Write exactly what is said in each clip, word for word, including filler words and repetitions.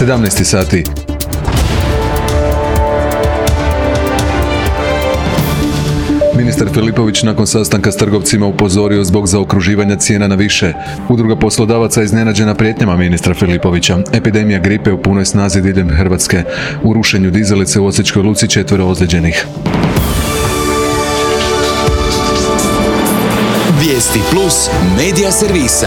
sedamnaest sati. Ministar Filipović nakon sastanka s trgovcima upozorio zbog zaokruživanja cijena na više. Udruga poslodavaca iznenađena prijetnjama ministra Filipovića. Epidemija gripe u punoj snazi diljem Hrvatske. U rušenju dizalice u Osječkoj luci četvero ozlijeđenih. Vijesti plus medija servisa.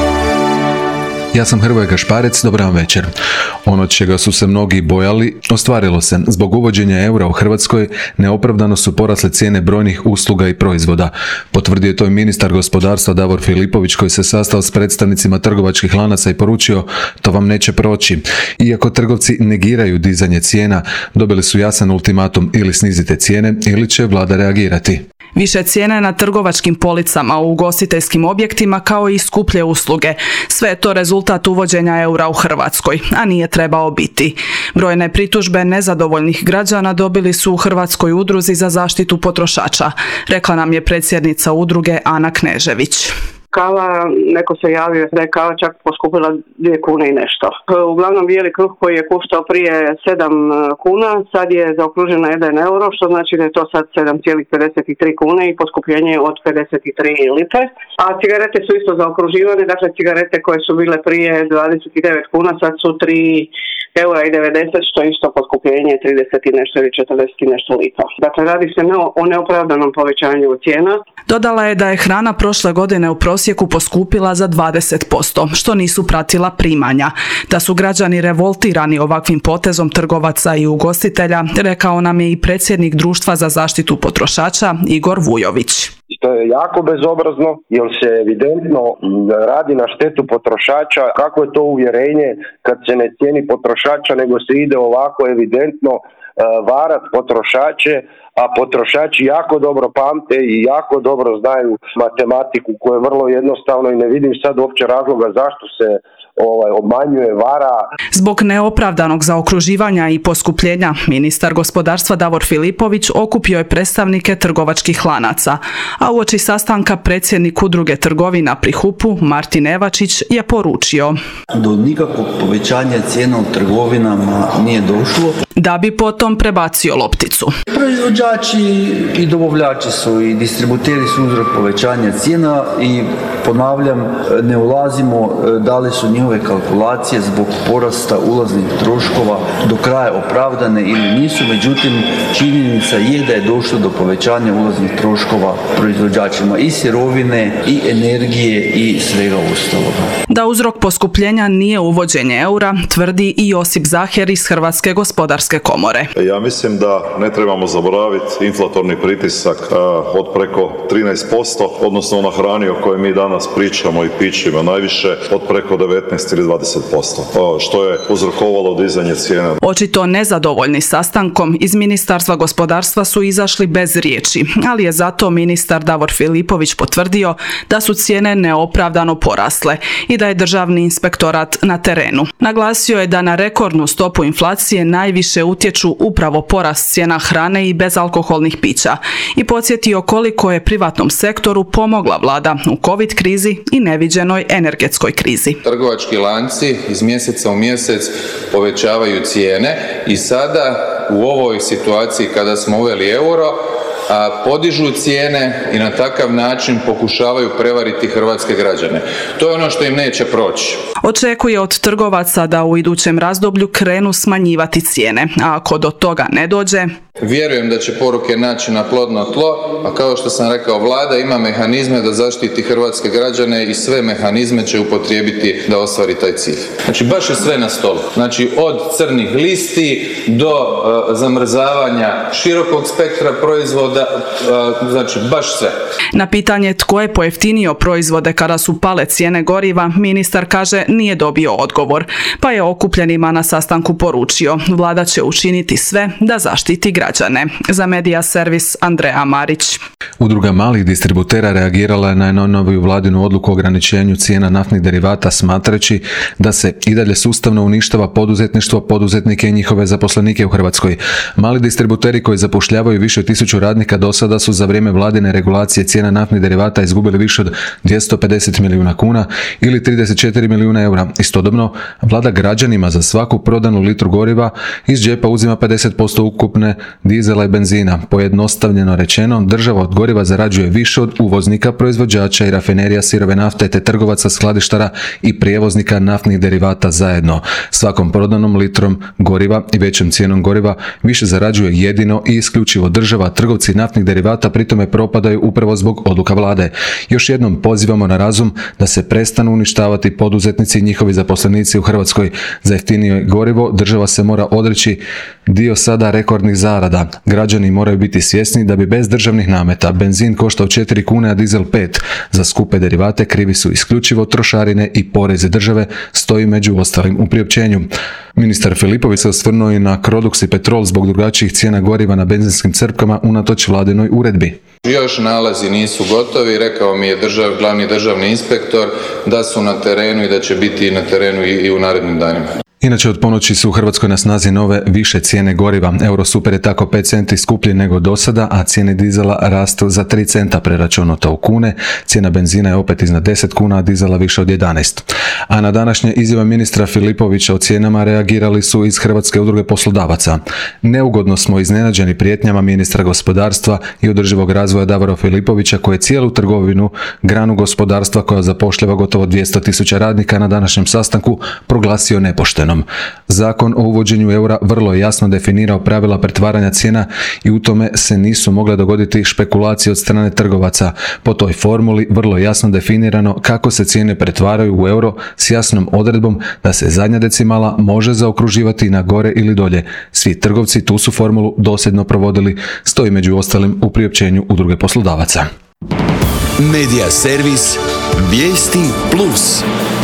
Ja sam Hrvoje Gašparec, dobar vam večer. Ono čega su se mnogi bojali, ostvarilo se. Zbog uvođenja eura u Hrvatskoj neopravdano su porasle cijene brojnih usluga i proizvoda. Potvrdio je to i ministar gospodarstva Davor Filipović koji se sastao s predstavnicima trgovačkih lanaca i poručio to vam neće proći. Iako trgovci negiraju dizanje cijena, dobili su jasan ultimatum ili snizite cijene ili će vlada reagirati. Više cijene na trgovačkim policama u ugostiteljskim objektima kao i skuplje usluge. Sve je to rezultat uvođenja eura u Hrvatskoj, a nije trebao biti. Brojne pritužbe nezadovoljnih građana dobili su u Hrvatskoj udruzi za zaštitu potrošača, rekla nam je predsjednica udruge Ana Knežević. Kava, neko se javio da je kava čak poskupila dvije kune i nešto. Uglavnom bijeli kruh koji je koštao prije sedam kuna, sad je zaokružen na jedan euro, što znači da je to sad sedam zarez pedeset tri kune i poskupljenje od pedeset tri lipe. A cigarete su isto zaokruživane, dakle cigarete koje su bile prije dvadeset devet kuna, sad su tri eura i devedeset, što je isto poskupljenje trideset i nešto ili četrdeset i nešto lipa. Dakle, radi se o neopravdanom povećanju cijena. Dodala je da je hrana prošle godine u prosjeku poskupila za dvadeset posto, što nisu pratila primanja. Da su građani revoltirani ovakvim potezom trgovaca i ugostitelja, rekao nam je i predsjednik Društva za zaštitu potrošača Igor Vujović. To je jako bezobrazno, jer se evidentno radi na štetu potrošača. Kako je to uvjerenje kad se ne cijeni potrošača, nego se ide ovako evidentno varat potrošače, a potrošači jako dobro pamte i jako dobro znaju matematiku koja je vrlo jednostavno i ne vidim sad uopće razloga zašto se ovaj, obmanjuje, vara. Zbog neopravdanog zaokruživanja i poskupljenja, ministar gospodarstva Davor Filipović okupio je predstavnike trgovačkih lanaca, a uoči sastanka predsjednik udruge trgovina pri hupu Martin Evačić je poručio: do nikakvog povećanja cijena u trgovinama nije došlo. Da bi potom prebacio lopticu. Proizvođači i dobavljači su i distributeri su uzrok povećanja cijena i ponavljam, ne ulazimo da li su njihove kalkulacije zbog porasta ulaznih troškova do kraja opravdane ili nisu, međutim činjenica je da je došlo do povećanja ulaznih troškova proizvođačima i sirovine i energije i svega ostaloga. Da uzrok poskupljenja nije uvođenje eura, tvrdi i Josip Zaher iz Hrvatske gospodarske komore. Ja mislim da ne trebamo zaboraviti inflatorni pritisak od preko trinaest posto, odnosno na hrani o kojoj mi danas pričamo i pićemo, najviše od preko devetnaest ili dvadeset posto, što je uzrokovalo dizanje cijena. Očito nezadovoljni sastankom iz Ministarstva gospodarstva su izašli bez riječi, ali je zato ministar Davor Filipović potvrdio da su cijene neopravdano porasle i da je državni inspektorat na terenu. Naglasio je da na rekordnu stopu inflacije najviše utječu upravo porast cijena hrane i bezalkoholnih pića i podsjetio koliko je privatnom sektoru pomogla vlada u covid krizi i neviđenoj energetskoj krizi. Trgovački lanci iz mjeseca u mjesec povećavaju cijene i sada u ovoj situaciji kada smo uveli euro, a podižu cijene i na takav način pokušavaju prevariti hrvatske građane. To je ono što im neće proći. Očekuje od trgovaca da u idućem razdoblju krenu smanjivati cijene, a ako do toga ne dođe... Vjerujem da će poruke naći na plodno tlo, a kao što sam rekao, vlada ima mehanizme da zaštiti hrvatske građane i sve mehanizme će upotrijebiti da ostvari taj cilj. Znači baš je sve na stolu. Znači od crnih listi do uh, zamrzavanja širokog spektra proizvoda, uh, znači baš sve. Na pitanje tko je pojeftinio proizvode kada su pale cijene goriva, ministar kaže nije dobio odgovor, pa je okupljenima na sastanku poručio: vlada će učiniti sve da zaštiti građane. građane. Za Medija servis Andreja Marić. Udruga malih distributera reagirala je na najnoviju vladinu odluku o ograničenju cijena naftnih derivata smatrajući da se i dalje sustavno uništava poduzetništvo, poduzetnike i njihove zaposlenike u Hrvatskoj. Mali distributeri koji zapošljavaju više od tisuću radnika do sada su za vrijeme vladine regulacije cijena naftnih derivata izgubili više od dvjesto pedeset milijuna kuna ili trideset četiri milijuna eura. Istodobno, vlada građanima za svaku prodanu litru goriva iz džepa uzima pedeset posto ukupne dizela i benzina. Pojednostavljeno rečeno, država od goriva zarađuje više od uvoznika, proizvođača i rafinerija sirove nafte te trgovaca, skladištara i prijevoznika naftnih derivata zajedno. Svakom prodanom litrom goriva i većom cijenom goriva više zarađuje jedino i isključivo država, trgovci naftnih derivata pritome propadaju upravo zbog odluka vlade. Još jednom pozivamo na razum da se prestanu uništavati poduzetnici i njihovi zaposlenici u Hrvatskoj. Za jeftinije gorivo država se mora odreći dio sada rekordnih zarada. Građani moraju biti svjesni da bi bez državnih nameta benzin koštao četiri kune, a dizel pet. Za skupe derivate krivi su isključivo trošarine i poreze države, stoji među ostalim u priopćenju. Ministar Filipović se osvrnuo i na Crodux i Petrol zbog drugačijih cijena goriva na benzinskim crpkama unatoč vladinoj uredbi. Još nalazi nisu gotovi, rekao mi je držav, glavni državni inspektor da su na terenu i da će biti na terenu i, i u narednim danima. Inače, od ponoći su u Hrvatskoj na snazi nove više cijene goriva. Eurosuper je tako pet centi skuplji nego do sada, a cijene dizela rastu za tri centa preračunato u kune. Cijena benzina je opet iznad deset kuna, a dizela više od jedanaest. A na današnje izjave ministra Filipovića o cijenama reagirali su iz Hrvatske udruge poslodavaca. Neugodno smo iznenađeni prijetnjama ministra gospodarstva i održivog razvoja Davora Filipovića, koji je cijelu trgovinu, granu gospodarstva koja zapošljava gotovo dvjesto tisuća radnika, na današnjem sastanku proglasio nepoštenom. Zakon o uvođenju eura vrlo je jasno definirao pravila pretvaranja cijena i u tome se nisu mogle dogoditi špekulacije od strane trgovaca. Po toj formuli vrlo je jasno definirano kako se cijene pretvaraju u euro s jasnom odredbom da se zadnja decimala može zaokruživati na gore ili dolje. Svi trgovci tu su formulu dosljedno provodili, stoji među ostalim u priopćenju udruge poslodavaca. Medija servis Vijesti Plus.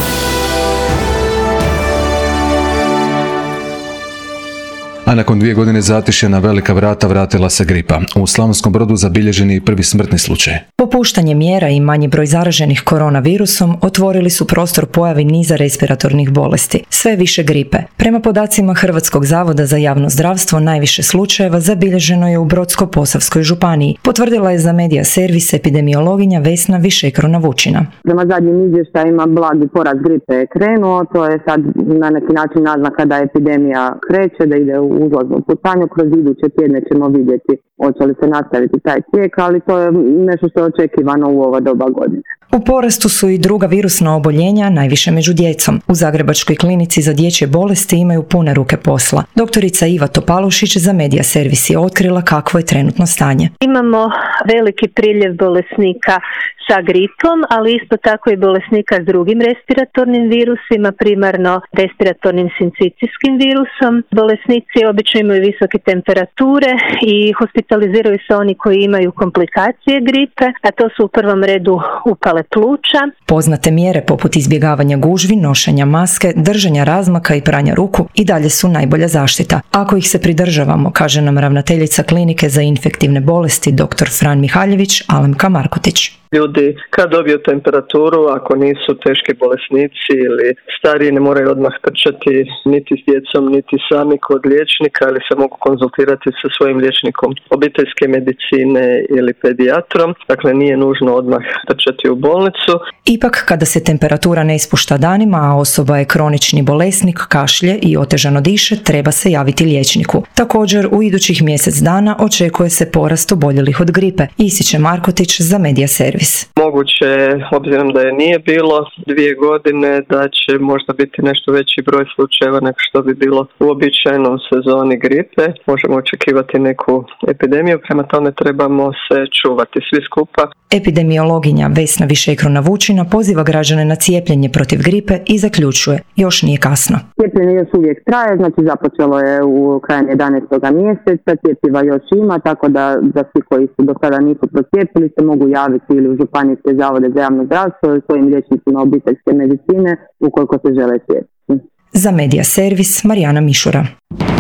A nakon dvije godine zatišja na velika vrata vratila se gripa. U Slavonskom Brodu zabilježen je i prvi smrtni slučaj. Popuštanje mjera i manji broj zaraženih koronavirusom otvorili su prostor pojavi niza respiratornih bolesti, sve više gripe. Prema podacima Hrvatskog zavoda za javno zdravstvo, najviše slučajeva zabilježeno je u Brodsko-posavskoj županiji, potvrdila je za Medija servis epidemiologinja Vesna Višekrona-Vučina. Prema zadnjim izvještajima blagi porast gripe je krenuo, to je sad na neki način naznaka da epidemija kreće, da ide u uzlaznu putanju. Kroz iduće tjedne ćemo vidjeti hoće li se nastaviti taj tijek, ali to je nešto što je očekivano u ova doba godine. U porastu su i druga virusna oboljenja, najviše među djecom. U Zagrebačkoj klinici za dječje bolesti imaju pune ruke posla. Doktorica Iva Topalušić za Medija servis je otkrila kakvo je trenutno stanje. Imamo veliki priljev bolesnika sa gripom, ali isto tako i bolesnika s drugim respiratornim virusima, primarno respiratornim sincicijskim virusom. Bolesnici obično imaju visoke temperature i hospitaliziraju se oni koji imaju komplikacije gripe, a to su u prvom redu upale pluća. Poznate mjere poput izbjegavanja gužvi, nošenja maske, držanja razmaka i pranja ruku i dalje su najbolja zaštita. Ako ih se pridržavamo, kaže nam ravnateljica klinike za infektivne bolesti dr. Fran Mihaljević, Alemka Markotić. Ljudi kad dobiju temperaturu, ako nisu teški bolesnici ili stariji, ne moraju odmah trčati niti s djecom, niti sami kod liječnika, ali se mogu konzultirati sa svojim liječnikom obiteljske medicine ili pedijatrom. Dakle, nije nužno odmah trčati u bolnicu. Ipak, kada se temperatura ne ispušta danima, a osoba je kronični bolesnik, kašlje i otežano diše, treba se javiti liječniku. Također, u idućih mjesec dana očekuje se porast oboljelih od gripe, ističe Markotić za Medija servis. Moguće, obzirom da je nije bilo dvije godine, da će možda biti nešto veći broj slučajeva nego što bi bilo u običajnom sezoni gripe. Možemo očekivati neku epidemiju, prema tome trebamo se čuvati svi skupa. Epidemiologinja Vesna Višekrona-Vučina poziva građane na cijepljenje protiv gripe i zaključuje, još nije kasno. Cijepljenje još uvijek traje, znači započelo je u krajem jedanaestog mjeseca, cjepiva još ima, tako da za svi koji su do sada nisu procijepili se mogu javiti ili u županijske zavode za javno zdravstvo ili svojim liječnicima obiteljske medicine ukoliko se žele cijepiti. Za Medija servis Marijana Mišura.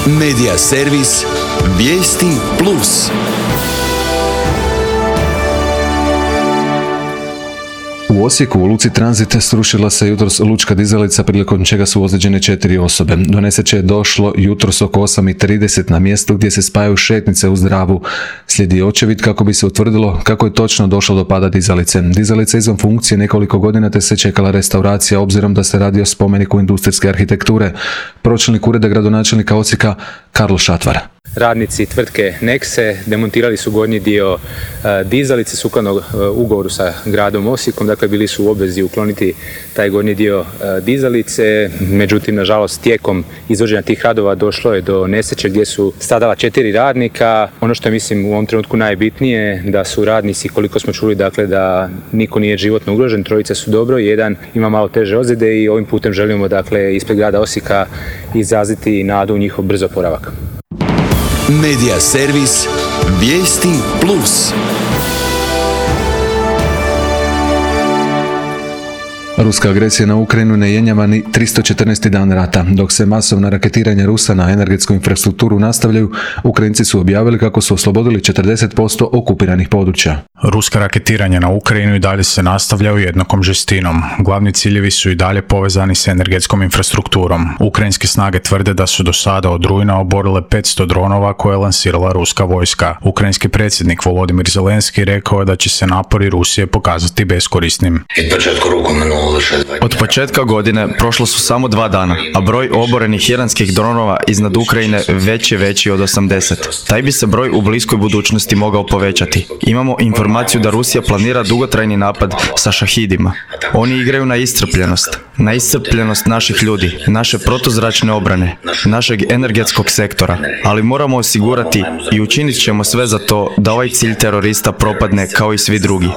Medija servis Vijesti Plus. U Osijeku u luci Tranzit srušila se jutros lučka dizalica prilikom čega su ozlijeđene četiri osobe. Do nesreće je došlo jutros oko osam i trideset na mjestu gdje se spajaju šetnice uz Dravu. Slijedi očevid kako bi se utvrdilo kako je točno došlo do pada dizalice. Dizalica je izvan funkcije nekoliko godina te se čekala restauracija obzirom da se radi o spomeniku industrijske arhitekture. Pročelnik ureda gradonačelnika Osijeka Karlo Šatvar. Radnici tvrtke Nexe demontirali su gornji dio uh, dizalice sukladno uh, ugovoru sa gradom Osijekom, dakle bili su u obvezi ukloniti taj gornji dio uh, dizalice, međutim nažalost tijekom izvođenja tih radova došlo je do nesreće gdje su stradala četiri radnika. Ono što je mislim u ovom trenutku najbitnije da su radnici, koliko smo čuli, dakle da niko nije životno ugrožen, trojice su dobro, jedan ima malo teže ozljede i ovim putem želimo dakle ispred grada Osijeka izraziti nadu u njihov brzo oporavak. Medija servis Vijesti Plus. Ruska agresija na Ukrajinu ne jenjava ni tristo četrnaesti dan rata. Dok se masovna raketiranja Rusa na energetsku infrastrukturu nastavljaju, Ukrajinci su objavili kako su oslobodili četrdeset posto okupiranih područja. Ruska raketiranja na Ukrajinu i dalje se nastavljaju jednakom žestinom. Glavni ciljevi su i dalje povezani s energetskom infrastrukturom. Ukrajinske snage tvrde da su do sada od rujna oborile petsto dronova koje je lansirala ruska vojska. Ukrajinski predsjednik Volodimir Zelenski rekao je da će se napori Rusije pokazati beskorisnim. Od početka godine prošlo su samo dva dana, a broj oborenih iranskih dronova iznad Ukrajine već je veći od osamdeset. Taj bi se broj u bliskoj budućnosti mogao povećati. Imamo informaciju da Rusija planira dugotrajni napad sa šahidima. Oni igraju na iscrpljenost, na iscrpljenost naših ljudi, naše protuzračne obrane, našeg energetskog sektora, ali moramo osigurati i učinit ćemo sve za to da ovaj cilj terorista propadne kao i svi drugi.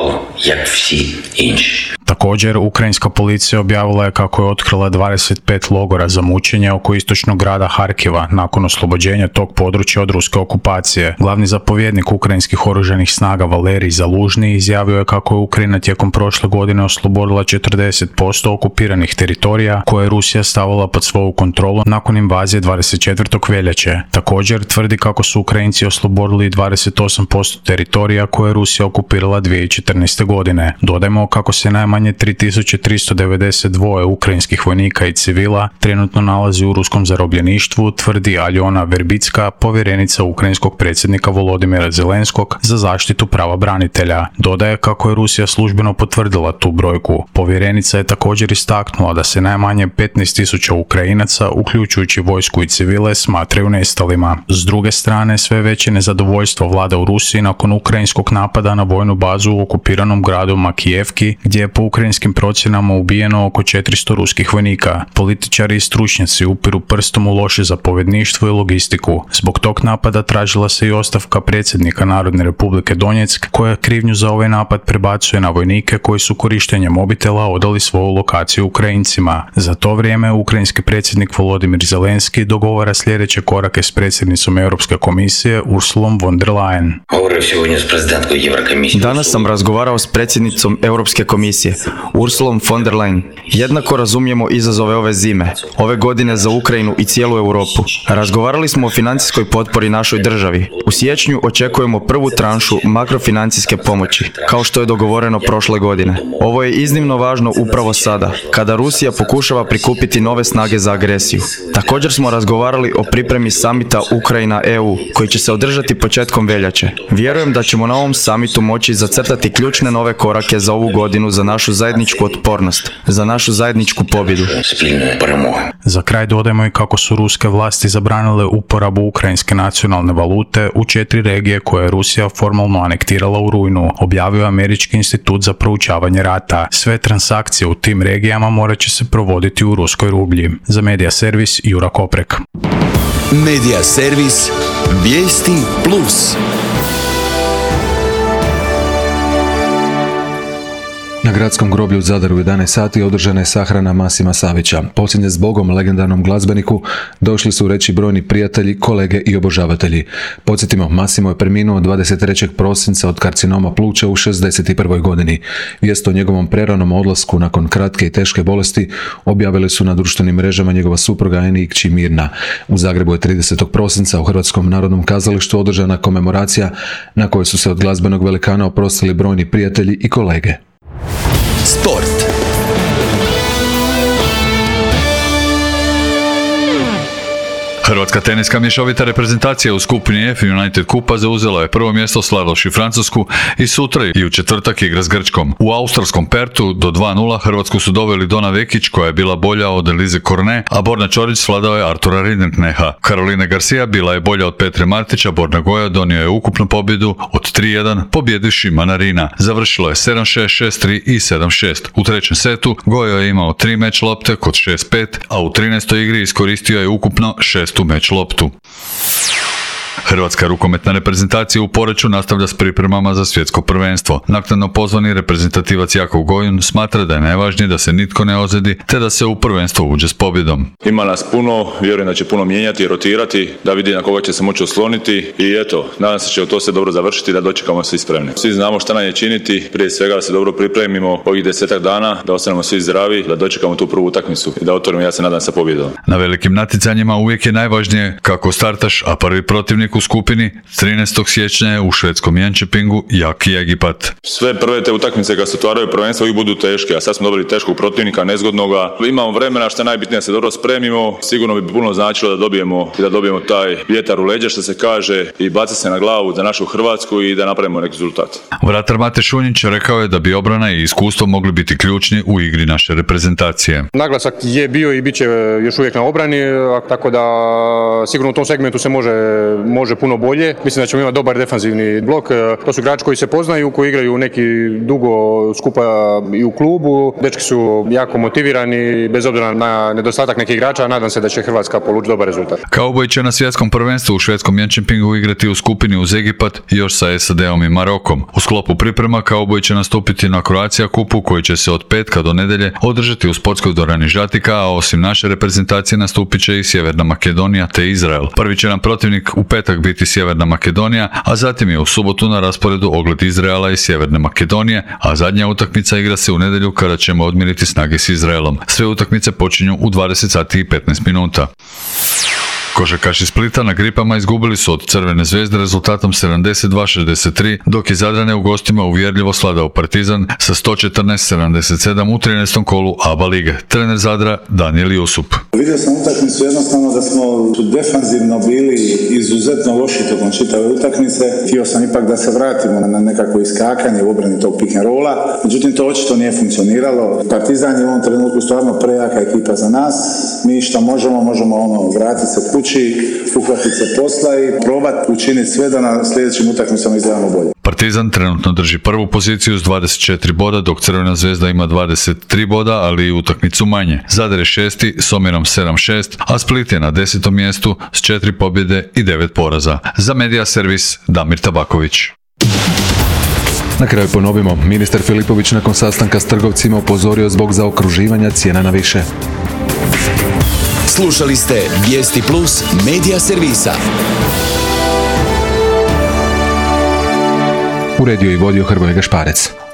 Također, ukrajinska policija objavila je kako je otkrila dvadeset pet logora za mučenje oko istočnog grada Harkiva nakon oslobođenja tog područja od ruske okupacije. Glavni zapovjednik ukrajinskih oružanih snaga Valerij Zalužni izjavio je kako je Ukrajina tijekom prošle godine oslobodila četrdeset posto okupiranih teritorija koje je Rusija stavila pod svoju kontrolu nakon invazije dvadeset četvrtog veljače. Također tvrdi kako su Ukrajinci oslobodili dvadeset osam posto teritorija koje je Rusija okupirala dvije tisuće četrnaeste godine. Dodajmo kako se najmanje tri tisuće tristo devedeset dva ukrajinskih vojnika i civila trenutno nalazi u ruskom zarobljeništvu, tvrdi Aljona Verbicka, povjerenica ukrajinskog predsjednika Volodimira Zelenskog za zaštitu prava branitelja. Dodaje kako je Rusija službeno potvrdila tu brojku. Povjerenica je također istaknula da se najmanje petnaest tisuća Ukrajinaca, uključujući vojsku i civile, smatraju nestalima. S druge strane, sve veće nezadovoljstvo vlada u Rusiji nakon ukrajinskog napada na vojnu bazu u okupiranom gradu Makijevki, gdje je po ukrajinskim procjenama ubijeno oko četiristo ruskih vojnika. Političari i stručnjaci upiru prstom u loše zapovjedništvo i logistiku. Zbog tog napada tražila se i ostavka predsjednika Narodne republike Donjeck, koja krivnju za ovaj napad prebacuje na vojnike koji su korištenjem mobitela odali svoju lokaciju Ukrajincima. Za to vrijeme ukrajinski predsjednik Volodimir Zelenski dogovara sljedeće korake s predsjednicom Europske komisije Ursulom von der Leyen. Danas sam razgovarao s predsjednicom Europske komisije Ursulom von der Leyen. Jednako razumijemo izazove ove zime, ove godine za Ukrajinu i cijelu Europu. Razgovarali smo o financijskoj potpori našoj državi. U siječnju očekujemo prvu tranšu makrofinancijske pomoći, kao što je dogovoreno prošle godine. Ovo je iznimno važno upravo sada, kada Rusija pokušava prikupiti nove snage za agresiju. Također smo razgovarali o pripremi samita Ukrajina-E U, koji će se održati početkom veljače. Vjerujem da ćemo na ovom samitu moći zacrtati ključne nove korake za ovu godinu za našu zajedničku otpornost, za našu zajedničku pobjedu. Za kraj dodajmo i kako su ruske vlasti zabranile uporabu ukrajinske nacionalne valute u četiri regije koje je Rusija formalno anektirala u rujnu, objavio Američki institut za proučavanje rata. Sve transakcije u tim regijama morat će se provoditi u ruskoj rublji. Za Medija servis Jura Koprek. Medija servis Vijesti Plus. Na gradskom groblju u Zadaru u jedanaest sati održana je sahrana Masima Savića. Posljednje zbogom legendarnom glazbeniku došli su reći brojni prijatelji, kolege i obožavatelji. Podsjetimo, Masimo je preminuo dvadeset trećeg prosinca od karcinoma pluća u šezdeset prvoj godini. Vijest o njegovom preranom odlasku nakon kratke i teške bolesti objavili su na društvenim mrežama njegova supruga Eni i kći Mirna. U Zagrebu je tridesetog prosinca u Hrvatskom narodnom kazalištu održana komemoracija na kojoj su se od glazbenog velikana oprostili brojni prijatelji i kolege. Sport. Hrvatska teniska mješovita reprezentacija u skupini F United Kupa zauzela je prvo mjesto slavivši Francusku i sutra i u četvrtak igra s Grčkom. U australskom Pertu do dva nula Hrvatsku su doveli Dona Vekić koja je bila bolja od Elize Cornet, a Borna Ćorić svladao je Artura Rinderkneha. Karolina Garcia bila je bolja od Petre Martića, Borna Goja donio je ukupnu pobjedu od tri jedan pobjedivši Manarina. Završilo je sedam šest, šest tri i sedam šest. U trećem setu Gojo je imao tri meč lopte kod šest pet, a u trinaestoj igri iskoristio je ukupno šest meč loptu. Hrvatska rukometna reprezentacija u Poreču nastavlja s pripremama za svjetsko prvenstvo. Naknadno pozvani reprezentativac Jakov Gojun smatra da je najvažnije da se nitko ne ozljedi te da se u prvenstvo uđe s pobjedom. Ima nas puno, vjerujem da će puno mijenjati i rotirati, da vidi na koga će se moći osloniti i eto, nadam se će to se dobro završiti, da dočekamo svi spremni. Svi znamo šta nam je činiti, prije svega da se dobro pripremimo ovih desetak dana, da ostanemo svi zdravi, da dočekamo tu prvu utakmicu i da otvorimo, ja se nadam, sa pobjedom. Na velikim natjecanjima uvijek je najvažnije kako startaš, a prvi protivnik u skupini trinaestog siječnja je u švedskom Jönköpingu jaki Egipat. Sve prve te utakmice kad se otvaraju prvenstvo uvijek budu teške, a sad smo dobili teškog protivnika, nezgodnoga. Imamo vremena, što je najbitnije da se dobro spremimo. Sigurno bi puno značilo da dobijemo i da dobijemo taj vjetar u leđa, što se kaže, i baci se na glavu za našu Hrvatsku i da napravimo neki rezultat. Vratar Mate Šunjić rekao je da bi obrana i iskustvo mogli biti ključni u igri naše reprezentacije. Naglasak je bio i bit će još uvijek na obrani, tako da sigurno u tom segmentu se može, može puno bolje. Mislim da ćemo imati dobar defanzivni blok. To su igrači koji se poznaju, koji igraju neki dugo skupa i u klubu. Dečki su jako motivirani, bez obzira na nedostatak nekih igrača, nadam se da će Hrvatska polučiti dobar rezultat. Kauboj će na svjetskom prvenstvu u švedskom Jönköpingu igrati u skupini uz Egipat još sa S A D-om i Marokom. U sklopu priprema Kauboj će nastupiti na Croatia kupu koji će se od petka do nedjelje održati u sportskoj dvorani Žatika, a osim naše reprezentacije nastupit će i Sjeverna Makedonija te Izrael. Prvi će nam protivnik u petak biti Sjeverna Makedonija, a zatim je u subotu na rasporedu ogled Izraela i Sjeverne Makedonije, a zadnja utakmica igra se u nedjelju kada ćemo odmiriti snage s Izraelom. Sve utakmice počinju u dvadeset sati i petnaest minuta. Košarkaši Splita na Gripama izgubili su od Crvene zvezde rezultatom sedamdeset dva šezdeset tri, dok je Zadrane u gostima uvjerljivo sladao Partizan sa sto četrnaest sedamdeset sedam u trinaestom kolu A B A lige. Trener Zadra Danijel Jusup. Vidio sam utakmicu jednostavno da smo defanzivno bili izuzetno loši tokom čitave utakmice. Htio sam ipak da se vratimo na nekakvo iskakanje u obrani tog pick and rolla, međutim to očito nije funkcioniralo. Partizan je u ovom trenutku stvarno prejaka ekipa za nas. Mi što možemo, možemo ono vratiti se kući, uhvatiti se posla i probati učiniti sve da na sljedećim utakmicama izgledamo bolje. Partizan trenutno drži prvu poziciju s dvadeset četiri boda, dok Crvena zvezda ima dvadeset tri boda, ali i utakmicu manje. Zadar je šesti s omjerom sedam šest, a Split je na desetom mjestu s četiri pobjede i devet poraza. Za Medija servis Damir Tabaković. Na kraju ponovimo, ministar Filipović nakon sastanka s trgovcima upozorio zbog zaokruživanja cijena na više. Slušali ste Vijesti Plus Medija servisa. Uredio i vodio Hrvoje Gašparec.